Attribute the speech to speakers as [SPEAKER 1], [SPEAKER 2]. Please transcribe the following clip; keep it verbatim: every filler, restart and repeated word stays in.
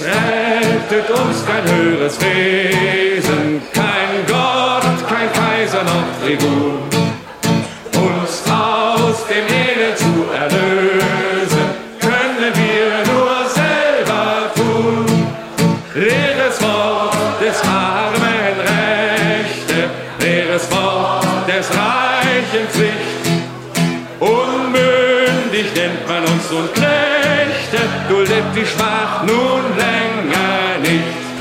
[SPEAKER 1] Es rettet uns kein höheres Wesen, kein Gott, kein Kaiser noch Tribun, uns aus dem Elend zu erlösen, können wir nur selber tun. Leeres Wort des armen Rechte, leeres Wort des reichen Pflicht, unmündig nennt man uns und Knechte, duldet die Schmach nun länger nicht.